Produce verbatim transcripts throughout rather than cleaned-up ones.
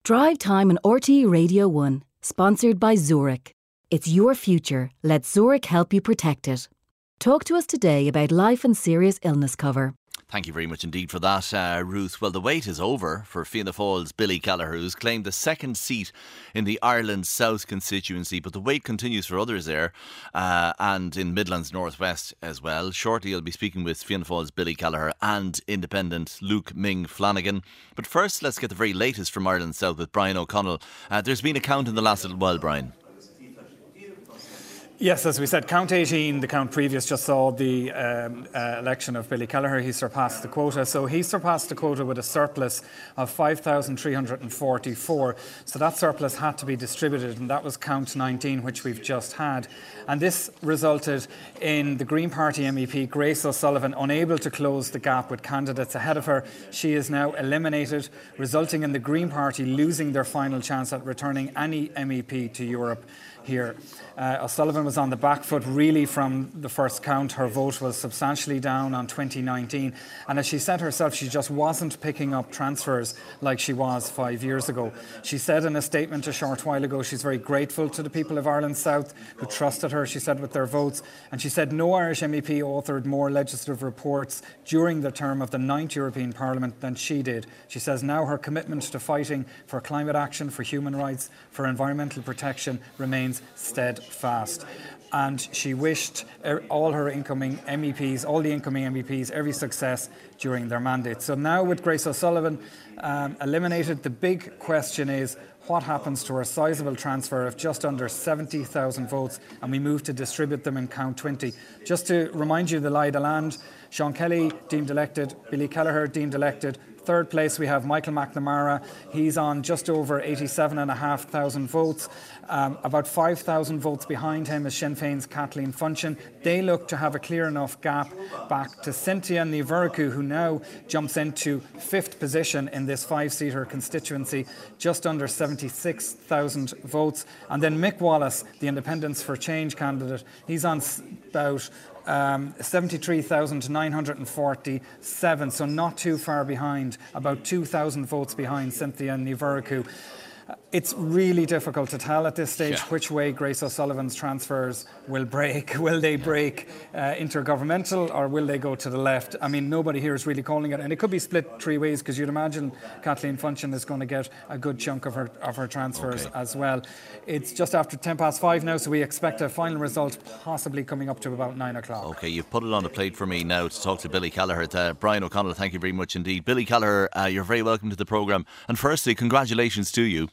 Drive Time on R T E Radio one, sponsored by Zurich. It's your future. Let Zurich help you protect it. Talk to us today about life and serious illness cover. Thank you very much indeed for that, uh, Ruth. Well, the wait is over for Fianna Fáil's Billy Kelleher, who's claimed the second seat in the Ireland South constituency, but the wait continues for others there uh, and in Midlands North West as well. Shortly I'll be speaking with Fianna Fáil's Billy Kelleher and independent Luke Ming Flanagan. But first, let's get the very latest from Ireland South with Brian O'Connell. Uh, there's been a count in the last little while, Brian. Yes, as we said, count eighteen, the count previous, just saw the um, uh, election of Billy Kelleher. He surpassed the quota. So he surpassed the quota with a surplus of five thousand three hundred forty-four. So that surplus had to be distributed, and that was count nineteen, which we've just had. And this resulted in the Green Party M E P, Grace O'Sullivan, unable to close the gap with candidates ahead of her. She is now eliminated, resulting in the Green Party losing their final chance at returning any M E P to Europe here. Uh, O'Sullivan was on the back foot really from the first count. Her vote was substantially down on twenty nineteen, and as she said herself, she just wasn't picking up transfers like she was five years ago. She said in a statement a short while ago she's very grateful to the people of Ireland South who trusted her, she said, with their votes, and she said no Irish M E P authored more legislative reports during the term of the ninth European Parliament than she did. She says now her commitment to fighting for climate action, for human rights, for environmental protection remains steadfast. And she wished all her incoming M E Ps, all the incoming M E Ps, every success during their mandate. So now with Grace O'Sullivan um, eliminated, the big question is what happens to her sizable transfer of just under seventy thousand votes, and we move to distribute them in count twenty. Just to remind you the lie of the land, Sean Kelly deemed elected, Billy Kelleher deemed elected. Third place we have Michael McNamara. He's on just over eighty-seven thousand five hundred votes. Um, about five thousand votes behind him is Sinn Féin's Kathleen Funchion. They look to have a clear enough gap back to Cynthia Ní Mhurchu, who now jumps into fifth position in this five-seater constituency, just under seventy-six thousand votes. And then Mick Wallace, the Independents for Change candidate, he's on about Um, seventy-three thousand nine hundred forty-seven, so not too far behind, about two thousand votes behind Cynthia Ní Mhurchu. It's really difficult to tell at this stage yeah. which way Grace O'Sullivan's transfers will break. Will they break uh, intergovernmental, or will they go to the left? I mean, nobody here is really calling it, and it could be split three ways, because you'd imagine Kathleen Funchion is going to get a good chunk of her of her transfers okay. as well. It's just after ten past five now, so we expect a final result possibly coming up to about nine o'clock. Okay, you've put it on a plate for me now to talk to Billy Kelleher. Uh, Brian O'Connell, thank you very much indeed. Billy Kelleher, uh, you're very welcome to the programme. And firstly, congratulations to you.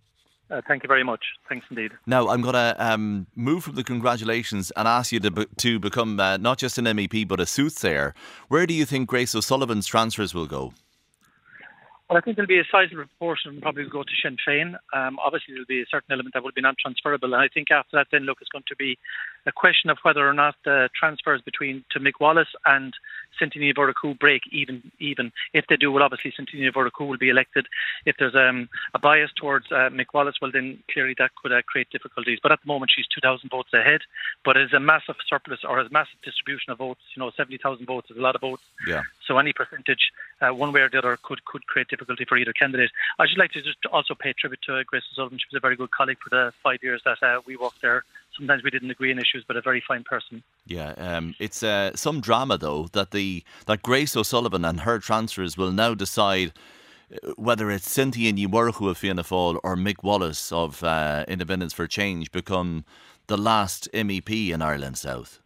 Uh, thank you very much. Thanks indeed. Now, I'm going to um, move from the congratulations and ask you to, be- to become uh, not just an M E P but a soothsayer. Where do you think Grace O'Sullivan's transfers will go? Well, I think there'll be a sizable proportion probably will go to Sinn Féin. Um, obviously, there'll be a certain element that will be non-transferable. And I think after that, then, look, it's going to be a question of whether or not the transfers between to Mick Wallace and Cynthia Ní Mhurchu break even. Even if they do, well, obviously Cynthia Ní Mhurchu will be elected. If there's um, a bias towards uh, Mick Wallace, well, then clearly that could uh, create difficulties. But at the moment, she's two thousand votes ahead. But as a massive surplus or as a massive distribution of votes, you know, seventy thousand votes is a lot of votes. Yeah. So any percentage, uh, one way or the other, could could create difficulty for either candidate. I should like to just also pay tribute to uh, Grace O'Sullivan. She was a very good colleague for the five years that uh, we worked there. Sometimes we didn't agree on issues, but a very fine person. Yeah, um, it's uh, some drama though that the that Grace O'Sullivan and her transfers will now decide whether it's Cynthia Ní Mhurchu of Fianna Fáil or Mick Wallace of uh, Independents for Change become the last M E P in Ireland South.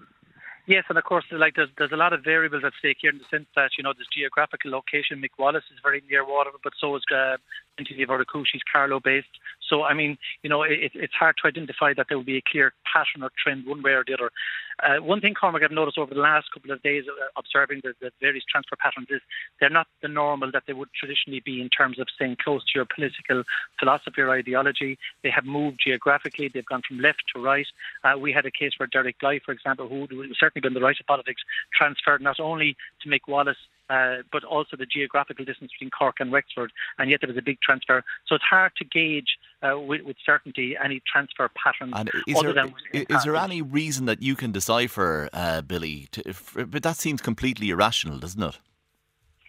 Yes, and of course, like there's there's a lot of variables at stake here in the sense that, you know, there's geographical location. Mick Wallace is very near water, but so is uh, Cynthia Ní Mhurchu. She's Carlow based. So, I mean, you know, it, it's hard to identify that there will be a clear pattern or trend one way or the other. Uh, one thing, Cormac, I've noticed over the last couple of days uh, observing the, the various transfer patterns is they're not the normal that they would traditionally be in terms of staying close to your political philosophy or ideology. They have moved geographically. They've gone from left to right. Uh, we had a case where Derek Bly, for example, who was certainly been the right of politics, transferred not only to Mick Wallace, Uh, but also the geographical distance between Cork and Wexford, and yet there was a big transfer. So it's hard to gauge uh, with, with certainty any transfer patterns. And is other there, than is, is there any reason that you can decipher, uh, Billy? To, if, but that seems completely irrational, doesn't it?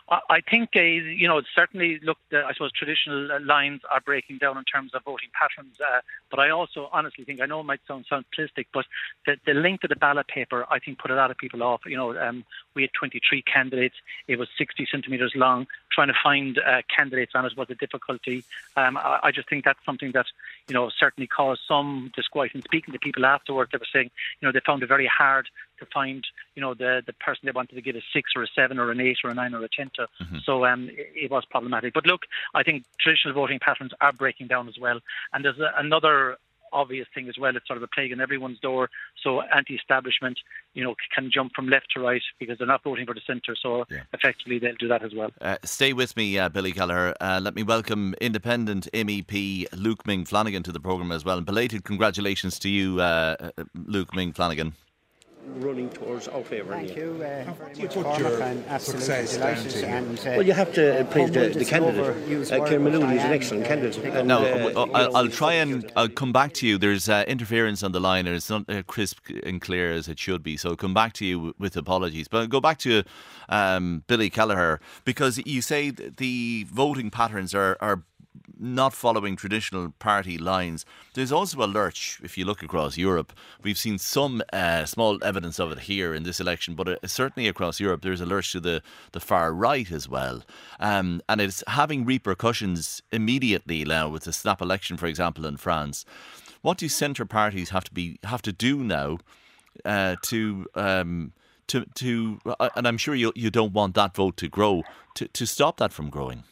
I think, uh, you know, certainly, look, the, I suppose traditional lines are breaking down in terms of voting patterns. Uh, but I also honestly think, I know it might sound simplistic, but the, the length of the ballot paper, I think, put a lot of people off. You know, um, we had twenty-three candidates. It was sixty centimetres long. Trying to find uh, candidates on it was a difficulty. Um, I, I just think that's something that, you know, certainly caused some disquiet. And speaking to people afterwards, they were saying, you know, they found it very hard to find, you know, the, the person they wanted to give a six or a seven or an eight or a nine or a ten to. Mm-hmm. So um, it, it was problematic. But look, I think traditional voting patterns are breaking down as well. And there's a, another obvious thing as well. It's sort of a plague on everyone's door. So anti-establishment, you know, can jump from left to right because they're not voting for the centre. So yeah. effectively they'll do that as well. Uh, stay with me, uh, Billy Kelleher. Uh, let me welcome independent M E P Luke Ming Flanagan to the programme as well. And belated congratulations to you, uh, Luke Ming Flanagan. Running towards our favour. Thank you. Uh, What do you put your success down to? And, uh, well, you have to uh, praise the, the candidate. Uh, Kieran Maloney is an excellent candidate. And, no, uh, I'll, I'll try and I'll come back to you. There's uh, interference on the line, and it's not uh, crisp and clear as it should be. So I'll come back to you with apologies. But I'll go back to um, Billy Kelleher, because you say the voting patterns are, are not following traditional party lines. There's also a lurch if you look across Europe. We've seen some uh, small evidence of it here in this election, but uh, certainly across Europe there's a lurch to the, the far right as well. Um, and it's having repercussions immediately now with the snap election, for example, in France. What do centre parties have to be have to do now uh, to um, to to uh, and I'm sure you you don't want that vote to grow, to, to stop that from growing?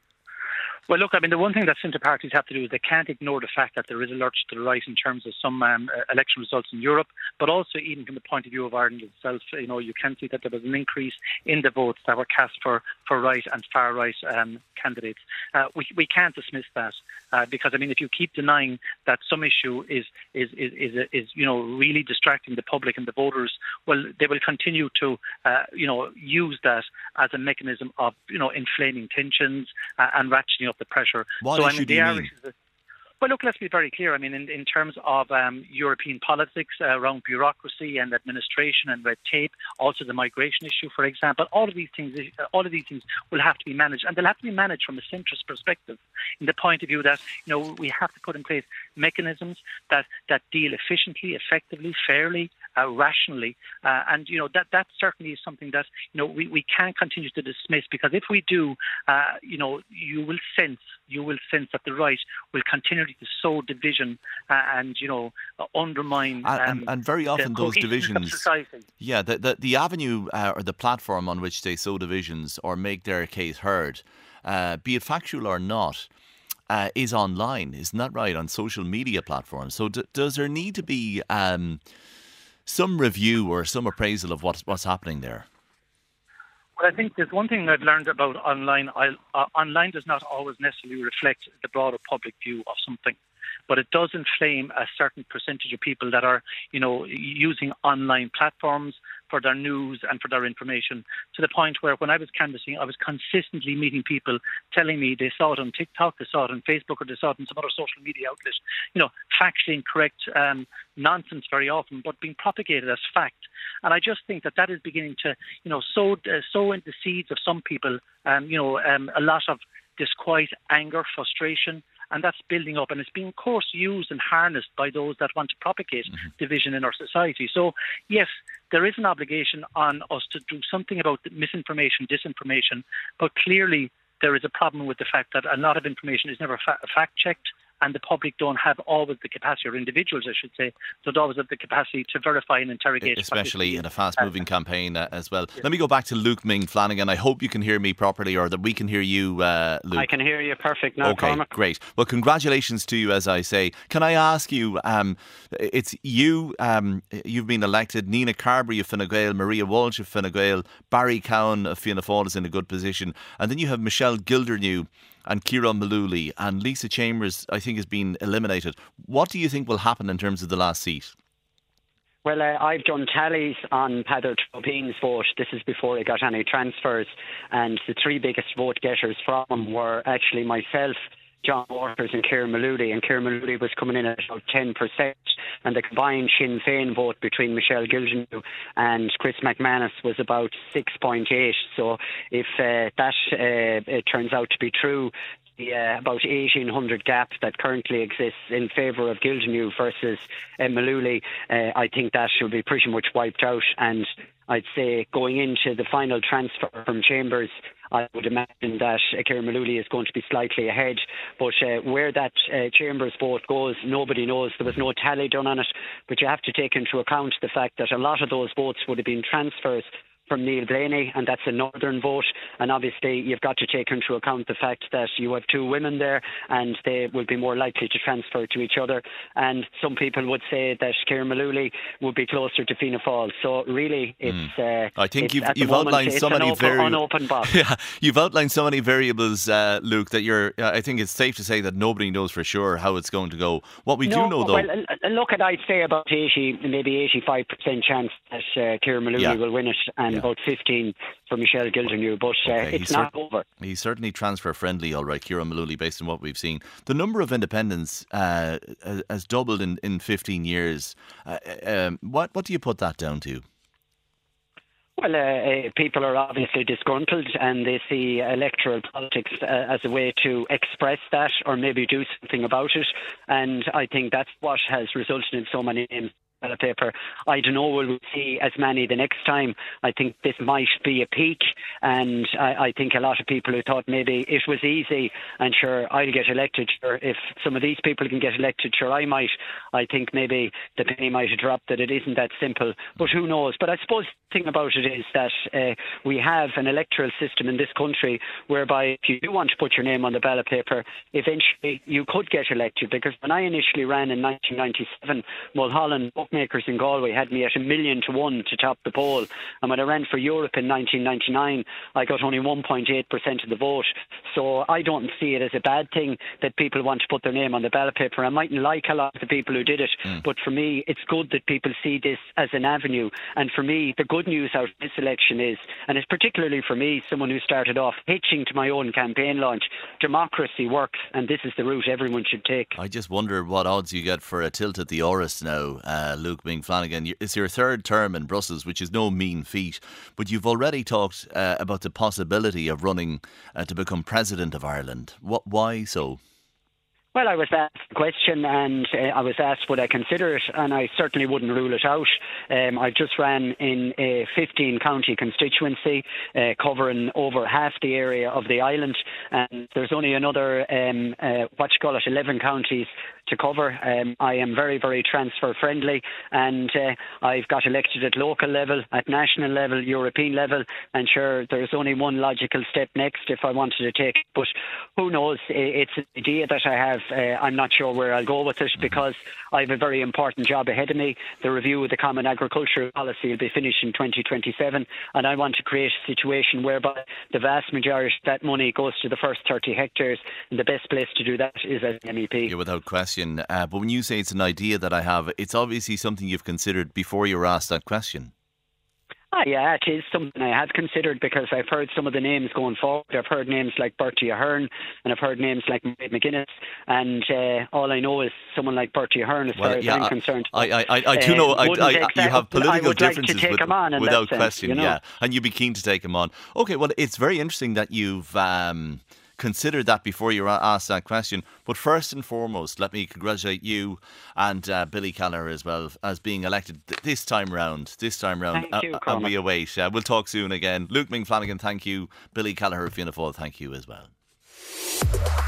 Well, look, I mean, the one thing that centre parties have to do is they can't ignore the fact that there is a lurch to the right in terms of some um, election results in Europe, but also even from the point of view of Ireland itself. You know, you can see that there was an increase in the votes that were cast for, for right and far right um, candidates. Uh, we we can't dismiss that uh, because, I mean, if you keep denying that some issue is is is is, is you know really distracting the public and the voters, well, they will continue to uh, you know use that as a mechanism of you know inflaming tensions uh, and ratcheting up the pressure. What so, issue I mean, do you mean? That, well, look, let's be very clear. I mean, in, in terms of um, European politics uh, around bureaucracy and administration and red tape, also the migration issue, for example, all of these things, all of these things will have to be managed, and they'll have to be managed from a centrist perspective, in the point of view that you know we have to put in place mechanisms that that deal efficiently, effectively, fairly, uh, rationally, uh, and you know that that certainly is something that you know we, we can't continue to dismiss, because if we do, uh, you know, you will sense you will sense that the right will continue to sow division uh, and you know uh, undermine and, um, and, and very often the those divisions, yeah, the the, the avenue uh, or the platform on which they sow divisions or make their case heard, uh, be it factual or not, uh, is online. Isn't that right? On social media platforms. So d- does there need to be um, some review or some appraisal of what's what's happening there? Well, I think there's one thing I've learned about online. I, uh, online does not always necessarily reflect the broader public view of something, but it does inflame a certain percentage of people that are, you know, using online platforms for their news and for their information, to the point where when I was canvassing, I was consistently meeting people telling me they saw it on TikTok, they saw it on Facebook, or they saw it on some other social media outlet, you know, factually incorrect um, nonsense very often, but being propagated as fact. And I just think that that is beginning to, you know, sow, uh, sow in the seeds of some people, um, you know, um, a lot of disquiet, anger, frustration, and that's building up, and it's being, of course, used and harnessed by those that want to propagate mm-hmm. division in our society. So, yes, there is an obligation on us to do something about the misinformation, disinformation, but clearly there is a problem with the fact that a lot of information is never fa- fact-checked, and the public don't have always the capacity, or individuals, I should say, don't always have the capacity to verify and interrogate. Especially in a fast-moving uh, campaign uh, as well. Yeah. Let me go back to Luke Ming Flanagan. I hope you can hear me properly, or that we can hear you, uh, Luke. I can hear you perfect now, Okay, Cormac. Great. Well, congratulations to you, as I say. Can I ask you, um, it's you, um, you've been elected, Nina Carberry of Fine Gael, Maria Walsh of Fine Gael, Barry Cowan of Fianna Fáil is in a good position, and then you have Michelle Gildernew and Kieran Maloney, and Lisa Chambers, I think, has been eliminated. What do you think will happen in terms of the last seat? Well, uh, I've done tallies on Padel Tropin's vote. This is before I got any transfers. And the three biggest vote getters from him were actually myself, John Waters and Ciarán Mullooly, and Ciarán Mullooly was coming in at about ten percent, and the combined Sinn Féin vote between Michelle Gildernew and Chris McManus was about six point eight. So if uh, that uh, it turns out to be true, the uh, about eighteen hundred gap that currently exists in favour of Gildernew versus uh, Mullooly, uh, I think that should be pretty much wiped out. And I'd say going into the final transfer from Chambers, I would imagine that uh, Ciarán Mullooly is going to be slightly ahead. But uh, where that uh, Chambers vote goes, nobody knows. There was no tally done on it. But you have to take into account the fact that a lot of those votes would have been transfers from Neil Blaney, and that's a northern vote. And obviously you've got to take into account the fact that you have two women there, and they will be more likely to transfer to each other. And some people would say that Ciarán Mullooly would be closer to Fianna Fáil. So really, it's. Mm. Uh, I think it's, you've, you've moment, outlined so many open, variables. Unopened box. Yeah, you've outlined so many variables, uh, Luke, that you're. Uh, I think it's safe to say that nobody knows for sure how it's going to go. What we no, do know, though. Well, look at I'd say about eighty, maybe eighty-five percent chance that uh, Ciarán Mullooly yeah. will win it, and yeah. about fifteen for Michelle Gildernew, but uh, okay, it's not cer- over. He's certainly transfer friendly, all right, Ciarán Mullooly, based on what we've seen. The number of independents uh, has doubled in, in fifteen years. Uh, um, what what do you put that down to? Well, uh, uh, people are obviously disgruntled, and they see electoral politics uh, as a way to express that or maybe do something about it. And I think that's what has resulted in so many names ballot paper. I don't know, will we see as many the next time? I think this might be a peak, and I, I think a lot of people who thought maybe it was easy and sure I'll get elected, sure if some of these people can get elected, sure I might. I think maybe the penny might have dropped that it isn't that simple, but who knows. But I suppose the thing about it is that uh, we have an electoral system in this country whereby if you do want to put your name on the ballot paper, eventually you could get elected, because when I initially ran in nineteen ninety-seven, Mulholland bookmakers in Galway had me at a million to one to top the poll, and when I ran for Europe in nineteen ninety-nine I got only one point eight percent of the vote. So I don't see it as a bad thing that people want to put their name on the ballot paper. I mightn't like a lot of the people who did it, mm. but for me it's good that people see this as an avenue. And for me the good news out of this election is, and it's particularly for me, someone who started off hitching to my own campaign launch, democracy works, and this is the route everyone should take. I just wonder what odds you get for a tilt at the Áras now, uh, Luke Ming Flanagan. It's your third term in Brussels, which is no mean feat, but you've already talked uh, about the possibility of running uh, to become President of Ireland. What? Why so? Well, I was asked the question, and uh, I was asked would I consider it, and I certainly wouldn't rule it out. Um, I just ran in a fifteen county constituency uh, covering over half the area of the island, and there's only another um, uh, what you call it eleven counties to cover. Um, I am very, very transfer friendly, and uh, I've got elected at local level, at national level, European level, and sure, there's only one logical step next if I wanted to take it. But who knows? It's an idea that I have. Uh, I'm not sure where I'll go with it, because I have a very important job ahead of me. The review of the Common Agricultural Policy will be finished in twenty twenty-seven, and I want to create a situation whereby the vast majority of that money goes to the first thirty hectares, and the best place to do that is as an M E P. Yeah, without question. Uh, but when you say it's an idea that I have, it's obviously something you've considered before you were asked that question. Ah, yeah, it is something I have considered, because I've heard some of the names going forward. I've heard names like Bertie Ahern, and I've heard names like Mairead McGuinness, and uh, all I know is someone like Bertie Ahern, as well, far as yeah, I'm I, concerned. I, I, I, I do know uh, I, I, exact, you have political differences like with, without sense, question, you know? yeah, and you'd be keen to take him on. Okay, well, it's very interesting that you've um, considered that before you were asked that question. But first and foremost, let me congratulate you and uh, Billy Kelleher as well as being elected th- this time round. This time round, thank you, uh, and we await. Uh, we'll talk soon again. Luke Ming Flanagan, thank you. Billy Kelleher of Fianna Fáil, thank you as well.